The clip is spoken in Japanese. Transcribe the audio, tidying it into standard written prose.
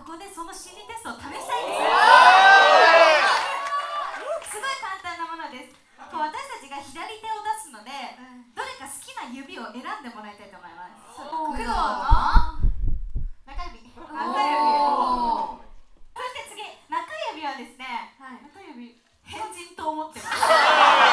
こでその心理テストを試したいんですよ。すごい簡単なものです。こう私たちが左手を出すので、どれか好きな指を選んでもらいたいと思います。工藤の中指。中指。そして次、中指はですね、中指変人と思ってます。